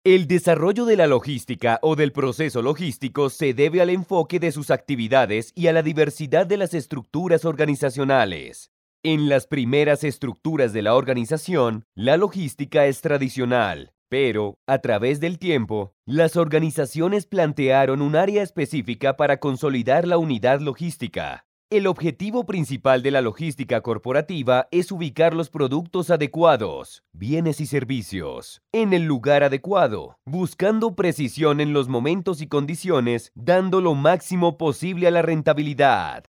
El desarrollo de la logística o del proceso logístico se debe al enfoque de sus actividades y a la diversidad de las estructuras organizacionales. En las primeras estructuras de la organización, la logística es tradicional, pero, a través del tiempo, las organizaciones plantearon un área específica para consolidar la unidad logística. El objetivo principal de la logística corporativa es ubicar los productos adecuados, bienes y servicios, en el lugar adecuado, buscando precisión en los momentos y condiciones, dando lo máximo posible a la rentabilidad.